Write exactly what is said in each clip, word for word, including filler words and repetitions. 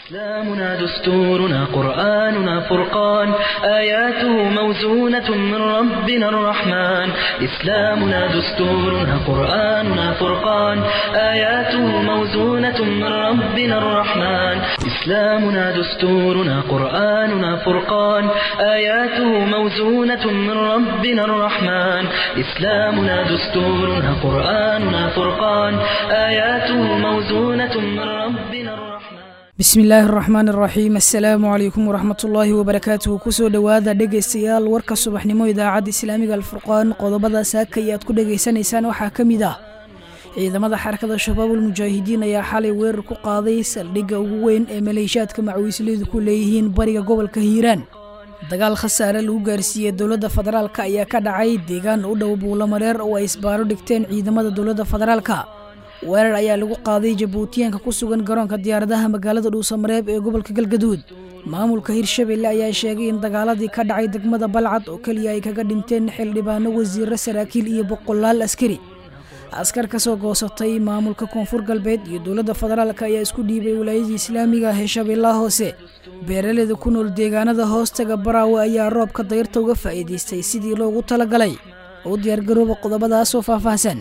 إسلامنا دستورنا قرآننا فرقان آياته موزونة من ربنا الرحمن إسلامنا دستورنا قرآننا فرقان آياته موزونة من ربنا الرحمن إسلامنا دستورنا قرآننا فرقان آياته موزونة من ربنا الرحمن إسلامنا دستورنا قرآننا فرقان آياته موزونة من ربنا الرحمن بسم الله الرحمن الرحيم السلام عليكم ورحمة الله وبركاته كسو دوادا dhegeystayaal warka subaxnimo idaacada islaamiga alfurqaan qodobada saakayaad ku dhageysanaysaan waxa kamid ah ciidamada xarakada shabaabul mujaahidiin ayaa xalay weerar ku qaaday saldhigga ugu weyn ee maleeshiyaadka macawiisleedu ku leeyihiin bariga gobolka Hiiraan dagaal khasaare lagu gaarsiiyay dawladda federaalka ayaa ka dhacay deegaan u dhow Buulamareer oo ay isbaaro dhigteen ciidamada dawladda federaalka weerar ayaa lagu qaaday Jabuutiyaanka ku sugan garoonka diyaaradaha magaalada Dhuusamareeb ee gobolka Galgaduud maamulka Hirshabelle ayaa sheegay in dagaaladii ka dhacay degmada Balcad oo kaliya ay kaga dhinteen xildhibaano wasiirro saraakiil iyo boqolaal askari askar ka soo goosatay maamulka Koonfur Galbeed iyo dawladda federaalka ayaa isku dhiibay wilaayada Islaamiga ah ee Shabeellaha Hoose beeraleyda ku nool deegaanada hoostaga Baraawe ayaa roobka dayrta uga faa'iideystay sidii loogu talagalay oo diyaar garooba qodobadaas oo faahfaahsan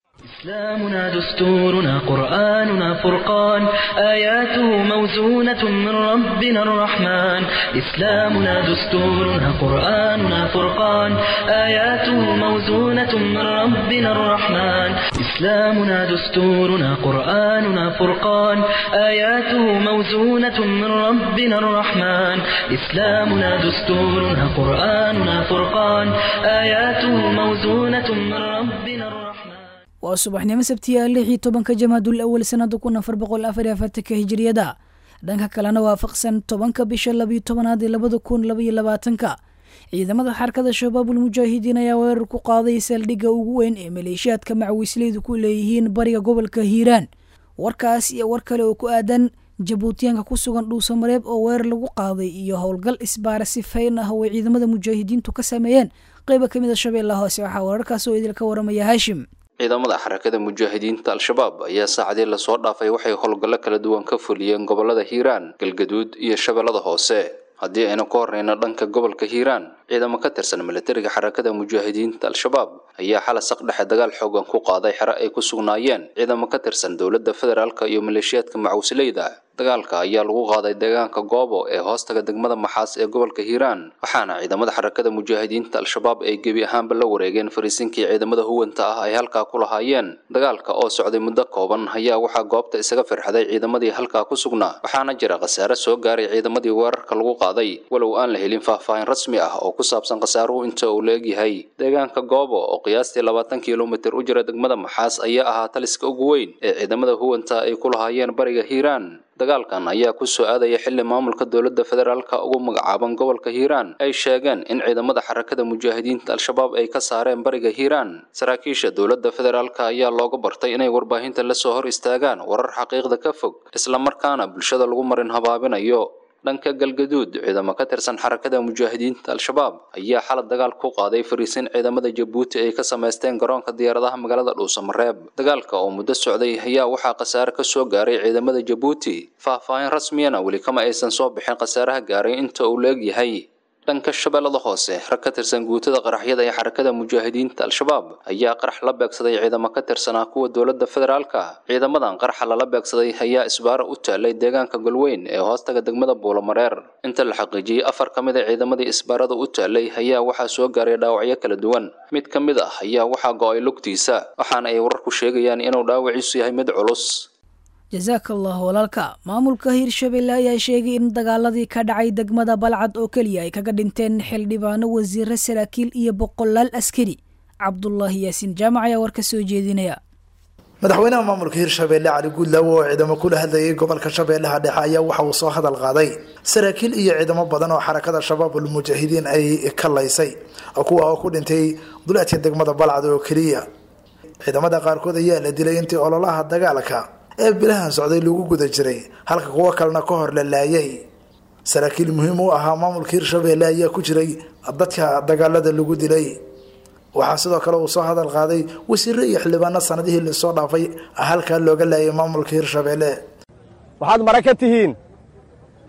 إسلامنا دستورنا قرآننا فرقان آياته موزونة من ربنا الرحمن إسلامنا دستورنا قرآننا فرقان آياته موزونة من ربنا الرحمن إسلامنا دستورنا قرآننا فرقان آياته موزونة من ربنا الرحمن إسلامنا دستورنا قرآننا فرقان آياته موزونة من ربنا الرحمن waa subaxnimo sabtiya lix iyo tobanka Jamaadul Awwal sanada kun afar boqol afar iyo afartan hijriyada dhanka kalena waafaqsan tobanka bisha laba iyo tobanaad ee laba kun laba iyo labaatan ciidamada xarakada shabaabul mujaahidiin ayaa weerar ku qaaday saldhigga ugu weyn ee maleeshiyaadka macawiisleedu ku leeyihiin bariga gobolka Hiiraan warkaas iyo war kale oo ku aadan Jabuutiyaanka ku sugan Dhuusamareeb oo weerar lagu qaaday iyo howlgal isbaara sifeyn ah oo ciidamada mujaahidiintu ka sameeyeen qayb ka mid ah Shabeellaha Hoose waxa wararkaas oo idil ka waramaya Haashim ciidamada xarakada mujaahidiinta al-shabaab ayaa saacadii la soo dhaafay waxay howlgallo kala duwan ka fuliyeen gobolada Hiiraan, Galgaduud iyo Shabeellada Hoose. haddii aynu ka horreyno dhanka gobolka Hiiraan ciidamo ka tirsan militariga xarakada mujaahidiinta al-shabaab ayaa xal saq dhexe dagaal xoogan ku qaaday xero ay ku sugnaayeen ciidamo ka tirsan dawladda federaalka iyo maleeshiyaadka macawisleyda dagaalka ayaa lagu qaaday deegaanka Goobo ee hoostaga degmada Maxaas ee gobolka Hiiraan waxaana ciidamada xarakada mujaahidiinta al-shabaab ay gebi ahaanba la wareegeen fariisinkii ciidamada huwanta ah ay halka ku lahaayeen dagaalka oo socday muddo kooban ayaa waxa goobta isaga firxaday ciidamadii halka ku sugnaa waxaana jira khasaare soo gaaray ciidamadii weerarka lagu qaaday walow aan la helin faahfaahin rasmi ah oo ku saabsan khasaaruhu inta uu leeyahay deegaanka Goobo oo qiyaastii labaatan kiiloomitir u jira degmada Maxaas ayaa ahaa taliska ugu weyn ee ciidamada huwanta ay ku lahaayeen bariga Hiiraan dagaalkan ayaa ku soo aadaya xilli maamulka dawladda federaalka ugu magacaaban gobolka Hiiraan ay sheegeen in ciidamada xarakada mujaahidiinta al-shabaab ay ka saareen bariga Hiiraan saraakiisha dawladda federaalka ayaa looga bartay inay warbaahinta la soo hor istaagaan warar xaqiiqda ka fog isla markaana bulshada lagu marin habaabinayo dhanka Galgaduud ciidamo ka tirsan xarakada mujaahidiinta al-shabaab ayaa xalad dagaal ku qaaday fariisin ciidamada Jabuuti ay ka sameysteen garoonka diyaaradaha magaalada Dhuusamareeb dagaalka oo muddo socday ayaa waxaa khasaare ka soo gaaray ciidamada Jabuuti faahfaahin rasmiyana weli kama aysan soo bixin khasaaraha gaaray inta uu leeyahay dhanka Shabeellada Hoose rag ka tirsan guutada qaraxyada ee xarakada mujaahidiinta al-shabaab ayaa qarax la beegsaday ciidamo ka tirsan kuwa dawladda federaalka ciidamadan qarax la beegsaday ayaa isbaaro u taalay deegaanka Galweyn ee hoostaga degmada Buulamareer inta la xaqiijiyay afar kamid ah ciidamadii isbaarada u taalay ayaa waxa soo gaaray dhaawacyo kala duwan mid kamid ah ayaa waxa go'ay lugtiisa waxaana ay wararku sheegayaan inuu dhaawaciisu yahay mid culus jazakallahu walaalka maamulka Hirshabelle ayaa sheegay in dagaaladii ka dhacay degmada Balcad oo kaliya ay kaga dhinteen xildhibaano wasiirro saraakiil iyo boqolaal askari Cabdullaahi Yaasin Jaamac ayaa warka soo jeedinaya madaxweynaha maamulka Hirshabelle Cali Guudlaawo oo ciidamo ku hadlayay gobolka Shabeellaha Dhexe ayaa waxa uu soo hadal qaaday saraakiil iyo ciidamo badan oo xarakada shabaabul mujaahidiin ay ka laysay kuwa oo ku dhintay duleedka degmada Balcad oo kaliya ciidamada qaarkood ayaa la dilay intii ololaha dagaalka ee bilahan socday lagu guda jiray halka kuwa kalena ka hor la laayay saraakiil muhiim u ahaa maamulka Hirshabelle ayaa ku jiray dadka dagaalada lagu dilay waxaa sidoo kale uu soo hadal qaaday wasiirro iyo xildhibaano sanadihii la soo dhaafay halka looga laayay maamulka Hirshabelle waxaad maraka tihiin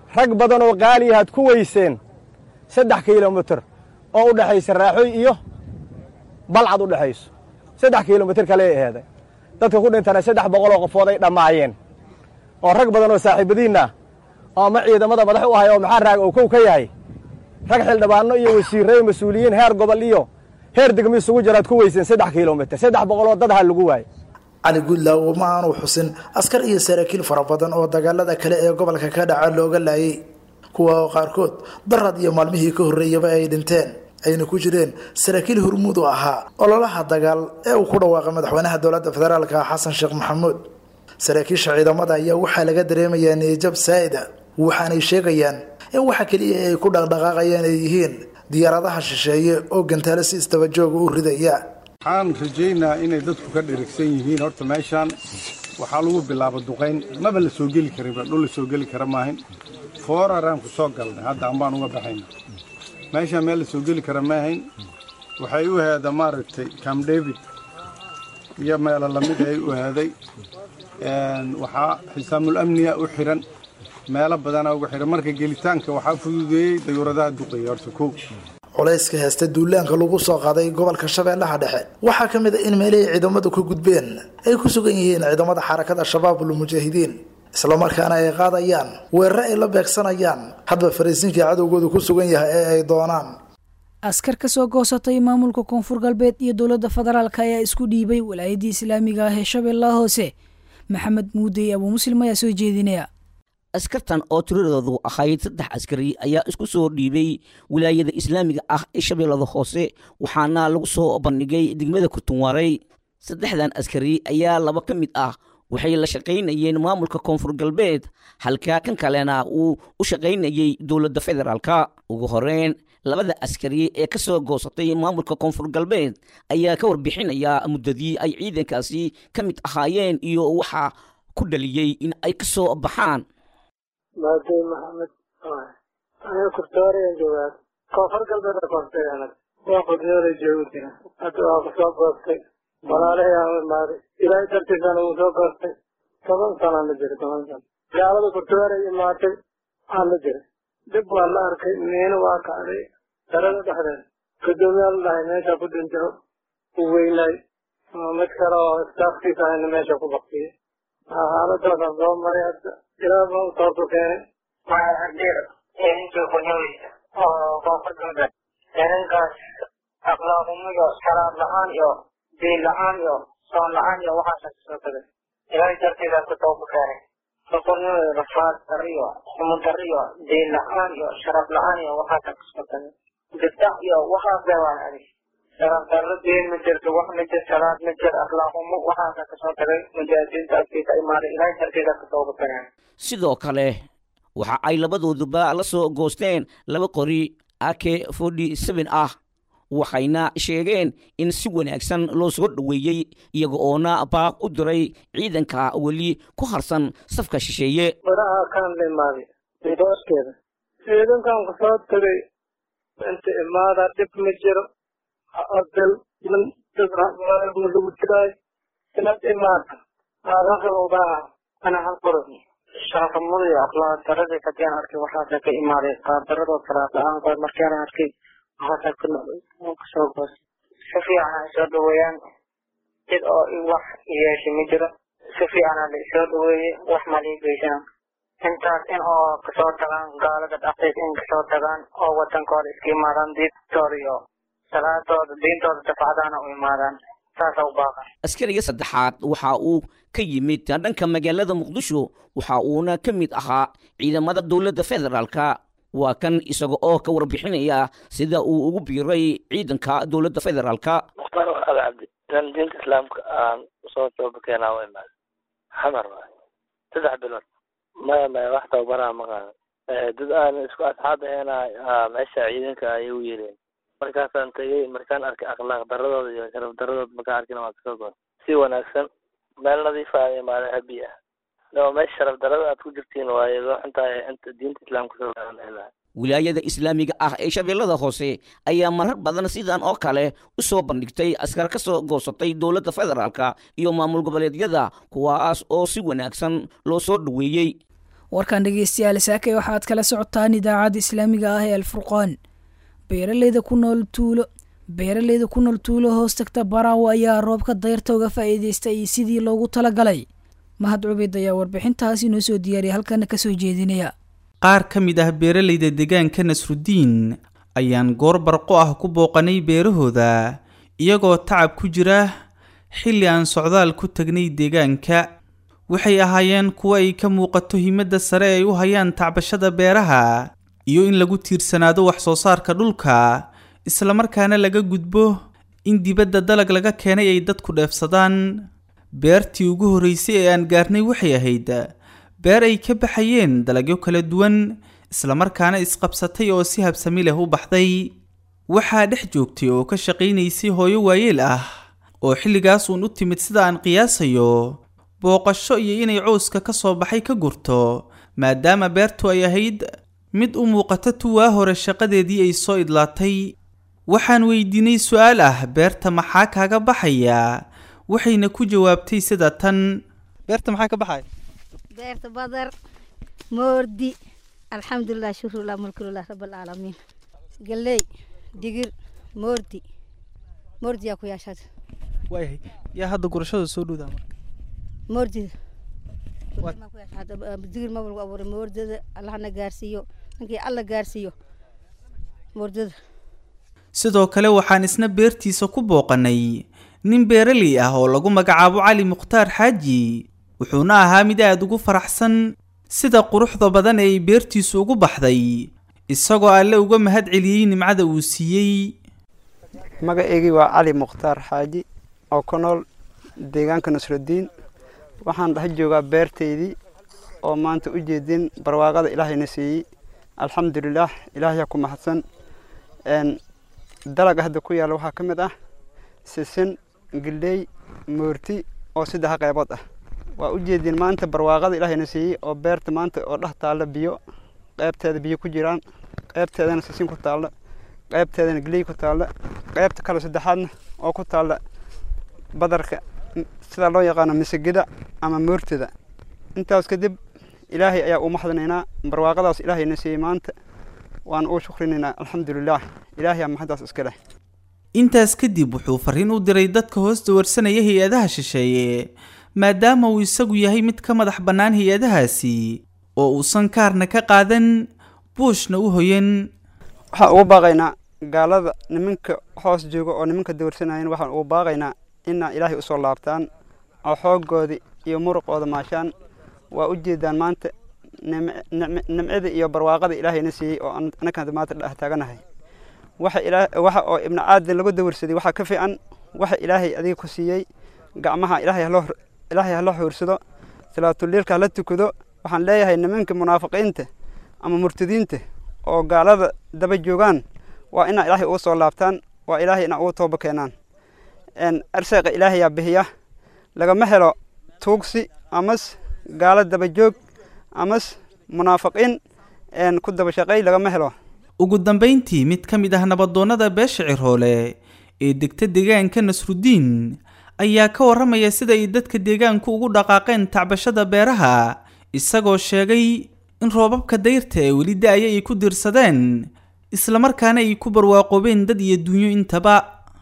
rag badan oo qaali aad ku weyseen saddex kiiloomitir oo u dhaxaysa raaxoy iyo balcad u dhaxayso saddex kiiloomitir kale ay aheeday dadka ku dhintana saddex boqol oo qofood ay dhammaayeen oo rag badan oo saaxiibadiinna oo ama ciidamada madax u ahay oo maxaa raag oo kow ka yahay rag xildhibaano iyo wasiirrey mas-uuliyiin heer gobol iyo heer degmo isugu jiraad ku weyseen saddex kiiloomitir saddex boqol oo dad ha lagu waayey cali guudlaawo ma aanu xusin askar iyo saraakiil fara badan oo dagaalada kale ee gobolka ka dhaca looga laayay kuwa qaarkood darad iyo maalmihii ka horreeyaba ay dhinteen ayna ku jireen saraakiil hormuud u ahaa ololaha dagaal ee uu ku dhawaaqay madaxweynaha dowladda federaalka xasan sheekh maxamuud saraakiisha ciidamada ayaa waxaa laga dareemayaa niyajab saa'ida waxaanay sheegayaan in waxa keliya ay ku dhaqdhaqaaqayaan ay yihiin diyaaradaha shisheeye oo gantaalo si istaba jooga u ridaya waxaan rajaynaa inay dadku ka dhirigsan yihiin horta meeshaan waxaa lagu bilaaba duqayn maba la soo geli karinba dhul la soo geli kara maahin fooraraan ku soo galnay hadda ambaan uga baxayna meeshaan meel la soo geli kara maahayn waxay u heeda maaragtay camp david iyo meelo lamid ay u heeday waxaa xisaamul amniya u xiran meelo badana ugu xiran marka gelitaanka waxaa fududeeyey dayuuradaha duqeeya horta kow culayska heesta duulaanka lagu soo qaaday gobolka shabeellaha dhexe waxaa ka mid a in meelihii ciidamadu ka gudbeen ay ku sugan yihiin ciidamada xarakada shabaabul mujaahidiin islamarkaana ay qaadayaan weerare ay la beegsanayaan hadba fariisinkii cadowgoodu ku sugan yahay ee ay doonaan askar ka soo goosatay maamulka koonfur galbeed iyo dowladda federaalka ayaa isku dhiibay walaayadii islaamiga ah ee shabeellaha hoose maxamed muudey abuu muslim ayaa soo jeedinaya askartan oo tiradoodu ahayd saddex askari ayaa isku soo dhiibay wilaayada islaamiga ah ee shabeellada hoose waxaana lagu soo bandhigay degmada kurtunwaarey saddexdan askari ayaa laba ka mid ah waxay la shaqaynayeen maamulka koonfur galbeed halka kan kalena uu u shaqaynayey dowladda federaalka ugu horeyn labada askari ee ka soo goosatay maamulka koonfur galbeed ayaa ka warbixinaya muddadii ay ciidankaasi ka mid ahaayeen iyo waxa ku dhaliyey in ay ka soo baxaan maadey maxamed aniga kurtooreen joogaa koonfur galbeed koonfur anag waa qudiyooda joogi jira hadda waa ku soo goostay walaalahay aan imaaday ilaahay dartiisana wuu soo goostay toban sanaan la jira toban sano gaalada kurtooray imaatay aan la jira dib waa la arkay miino waa kacday darada dhexdeed gudoomiyaa la dhahay meesha ku dhintay u weynay mid kale oo istaafkiisa ahayna meesha ku baktiyey xaaladoodan soo maray hadda ilaa baa u toortu keenay waa hadeer intuu kunooysa oo koonfur galbeed inankaas akhlaaqumada salaad la-aan iyo diin la-aan iyo soon la-aan iyo waxaasa kasoo tagay ilaahay darteedaa ku toobu keenay kakunimada rafaad dar iyo xumo dar iyo diin la-aan iyo sharaf la-aan iyo waxaasa kasoo tagay dibdac iyo waxaas bay waan adig sharaf darro diin ma jirto wax ma jir salaad ma jir akhlaaqumo waxaasa kasoo tagay mujaahidiinta agtiisa imaaday ilaahay darteedaa ku toobu keenay sidoo kale waxa ay labadooduba la soo goosteen laba qori a k forty seven ah waxayna sheegeen in si wanaagsan loo soo dhoweeyey iyaga oona baaq u diray ciidanka weli ku harsan safka shisheeye baraha kaan la imaaday idooskeeda ciidankan ku soo tagay inta imaada dhib ma jiro adal man lagu jiray inaad imaata aadaqabaa ana hal qoro shaqamada iyo akhlaaq darada kadaan arkay waxaas ka imaaday qaab darada salaad la-aan qaar markaan arkay waxaas ka noqday soo goos si fiican soo dhaweeyaan cid oo wax yeeshay ma jiro si fiican la soo dhaweeyay wax maliigaysan intaas in oo kasoo tagaan gaalada dhaqeed in kasoo tagaan oo wadankooda iska imaadaan diintooda iyo salaadooda diintooda dafacdaana u imaadaan askariga saddexaad waxa uu ka yimid dhanka magaalada muqdisho waxa uuna ka mid ahaa ciidamada dowladda federaalka waa kan isaga oo ka warbixinaya sida uu ugu biiray ciidanka dowladda federaalka mukhtaar ali cabdi inaan diinta islaamka aan usoo toobakeenaa wa imaad xamar waay saddex bilood maya maya wax tababaraha ma qaadan dad aan isku asxaab aheena meesha ciidanka ayay u yeereen markaasaan tagay markaan arkay akhlaaq daradooda iyo sharaf daradooda markaan arkina waan kasoo goon si wanaagsan meel nadiif ah imaadeen habi ah loo meesha sharaf darada aad ku jirtiin waaye loo xuntahay inta diinta islaamka soo gaarnayla wilaayada islaamiga ah ee shabeellada hoose ayaa marar badan sidan oo kale u soo bandhigtay askar ka soo goosatay dowladda federaalka iyo maamul goboleedyada kuwaas oo si wanaagsan loo soo dhoweeyey warkan dhegeystayaal saakay waxaad kala socotaan idaacadda islaamiga ah ee alfurqaan beeraleyda ku nool tuulo beeraleyda ku nool tuulo hoos tagta baraawo ayaa roobka dayrta uga faa'iidaystay sidii loogu talagalay mahad cubeyd ayaa warbixintaasi noo soo diyaariyay halkana ka soo jeedinaya qaar ka mid ah beeraleyda deegaanka Nasrudiin ayaan goor barqo ah ku booqanay beerahooda iyagoo tacab ku jira xilli aan socdaal ku tagnay deegaanka waxay ahaayeen kuwa ay ka muuqato himada sare ay u hayaan tacbashada beeraha iyo in lagu tiirsanaado wax soo saarka dhulka isla markaana laga gudbo in dibadda dalag laga keenay ay dadku dheefsadaan beertii ugu horeysay ee aan gaarnay waxay ahayd beer ay ka baxayeen dalagyo kala duwan isla markaana isqabsatay oo si habsami leh u baxday waxaa dhex joogtay oo ka shaqaynaysay hooyo waayeel ah oo xilligaas uun u timid sida aan qiyaasayo booqasho iyo inay cawska ka soo baxay ka gurto maadaama beertu ay ahayd mid u muuqata tuwaa hore shaqadeedii ay soo idlaatay waxaan weydiinay su'aal ah beerta maxaa kaaga baxaya waxayna ku jawaabtay sida tan beerta maxaa ka baxay beerta badar moordi alxamdulilah shukrullah mulkulillah rabbil aalamiin galey digir moordi moordi yaa ku yaashaad way yaa hadda gurashada soo dhawdaa moordi ma ku yaashaad digir ma walba abuuray moordada allahna gaarsiiyo ninkii alla gaarsiiyo moordada sidoo kale waxaan isna beertiisa ku booqanay nin beeraley ah oo lagu magacaabo Cali Mukhtaar Xaaji wuxuuna ahaa mid aad ugu faraxsan sida quruxda badan ee beertiisu ugu baxday isagoo alle uga mahad celiyay nimcada uu siiyay magaceygii waa Cali Mukhtaar Xaaji oo ku nool deegaanka Nasrudiin waxaan dhex joogaa beerteydii oo maanta u jeedin barwaaqada Ilaahayna siiyay alxamdulillaah Ilaahay ku mahadsan een dalaga hadda ku yaal waxa kamid ah sisin giley moorti oo saddex qaybood ah waa u jeedin maanta barwaaqada Ilaahayna siiyay oo beerta maanta oo dhax taala biyo qaybteeda biyo ku jiraan qaybteedana sisin ku taala qaybteedana giley ku taala qaybta kale saddexaadna oo ku taala badarka sida loo yaqaan misigida ama moortida intaas kadib Ilaahay ayaa u mahadnaynaa barwaaqadaas Ilaahayna siiyay maanta waan u shukrinayna alxamdulillaah Ilaahay mahadaas iska leh intaas kadib wuxuu fariin u diray dadka hoosta warsanaya hay'adaha shisheeye maadaama uu isagu yahay mid ka madax bannaan hay'adahaasi oo uusan kaarna ka qaadan buushna u hoyan waxa ugu baaqaynaa gaalada nimanka hoos jooga oo nimanka dawrsanayeen waxaan ugu baaqaynaa in Ilaahay u soo laabtaan oo xoogooda iyo muruqooda maashaan waa u jeedaan maanta nimcada iyo barwaaqada Ilaahayna siiyay oo anaka maanta dhax taaganahay waxa Ilaahay waxa oo ibn aadan lagu dawrsaday waxa ka fiican waxa Ilaahay adiga ku siiyay gacmaha Ilaahay loo Ilaahay loo xursado salaatul leelka la tukado waxaan leeyahay nimanka munaafiqiinta ama murtadiinta oo gaalada daba joogan waa in Ilaahay u soo laabtaan waa Ilaahay in uu tooba keenaan en arsaqa Ilaahay bixiya laga ma helo tuugsi amas gaalada daba joog amas munaafiqiin en ku daba shaqay laga ma helo ugu dambeyntii mid ka mid ah nabadoonnada beesha Cirhoole ee degta deegaanka Nasrudiin ayaa ka waramaya sida ay dadka deegaanku ugu dhaqaaqeen tacbashada beeraha isagoo sheegay in roobabka dayrta ee weli da'aya ay ku dirsadeen isla markaana ay ku barwaaqoobeen dad iyo dunyo intaba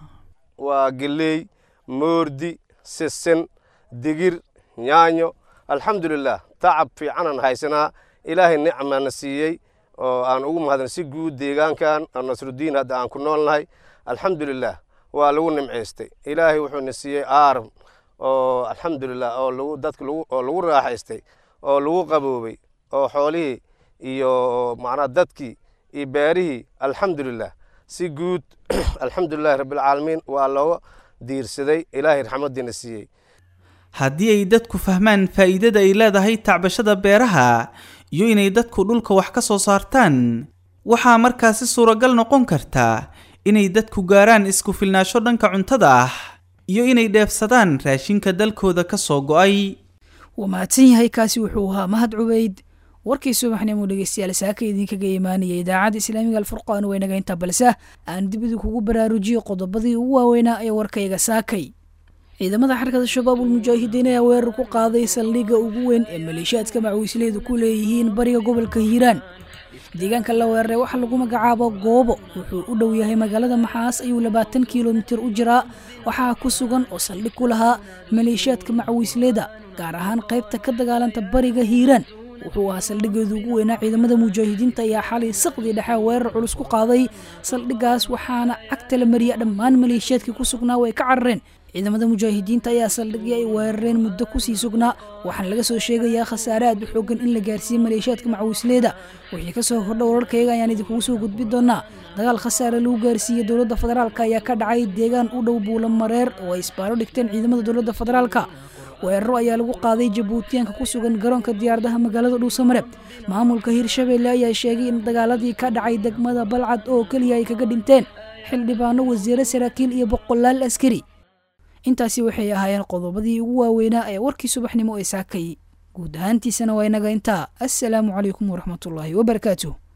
waa galey moordi sisin digir yaanyo alxamdulillaah tacab fiican haysanaa Ilaahay nicmaana siiyay oo aan ugu mahadsan si guud deegaankan Nasrudiin hadda aan ku noolnahay alxamdulillaah waa lagu nimceystay Ilaahay wuxuu na siiyay aaran oo alxamdulillaah oo lagu dadka lagu oo lagu raaxaystay oo lagu qaboobay oo xoolihii iyo macna dadkii iyo beerihii alxamdulillaah si guud alxamdulillaah rabbil caalamiin waa loo diirsaday Ilaahay raxmadiina siiyay haddii ay dadku fahmaan faa'iidada ay leedahay tacbashada beeraha iyo inay dadku dhulka wax ka soo saartaan waxaa markaasi suuragal noqon karta inay dadku gaaraan isku filnaansho dhanka cuntada ah iyo inay dheefsadaan raashinka dalkooda ka soo go'ay waa mahadsan yahay kaasi wuxuu ahaa mahad cubeyd warkii subaxnimo dhegeystayaal saaka idinkaga imaanaya idaacadda islaamiga alfurqaan waynaga inta balse aan dib idin kugu baraarujiyo qodobadii ugu waaweynaa ee warkayga saakay ciidamada xarakada shabaabul mujaahidiin ayaa weerar ku qaaday saldhigga ugu weyn ee maleeshiyaadka macawiisleedu ku leeyihiin bariga gobolka hiiraan deegaanka la weeraray waxaa lagu magacaabo goobo wuxuu u dhow yahay magaalada maxaas ayuu labaatan kilomitir u jiraa waxaa ku sugan oo saldhig ku lahaa maleeshiyaadka macawiisleeda gaar ahaan qaybta ka dagaalanta bariga hiiraan wuxuu ahaa saldhiggeedu ugu weynaa ciidamada mujaahidiinta ayaa xalay saqdi dhexe weerar culus ku qaaday saldhiggaas waxaana cagta la mariya dhammaan maleeshiyaadkii ku sugnaa way ka carareen ciidamada mujaahidiinta ayaa saldhigii ay weerareen muddo kusii sugnaa waxaana laga soo sheegayaa khasaare aad u xoogan in la gaarsiiyey maleeshiyaadka macawiisleeda wixii ka soo hordha wararkayga ayaan idinkugu soo gudbi doonaa dagaal khasaare lagu gaarsiiyey dowladda federaalka ayaa ka dhacay deegaan u dhow buula mareer oo ay isbaaro dhigteen ciidamada dowladda federaalka weeraro ayaa lagu qaaday jabuutiyaanka ku sugan garoonka diyaaradaha magaalada dhuusamareeb maamulka hirshabeelle ayaa sheegay in dagaaladii ka dhacay degmada balcad oo keliya ay kaga dhinteen xildhibaano wasiire saraakiil iyo boqolaal askari intaasi waxay ahaayeen qodobadii ugu waaweynaa ee warkii subaxnimo ee saakay guud ahaantiisana waa inaga intaa assalaamu calaykum waraxmatullaahi wabarakaatuh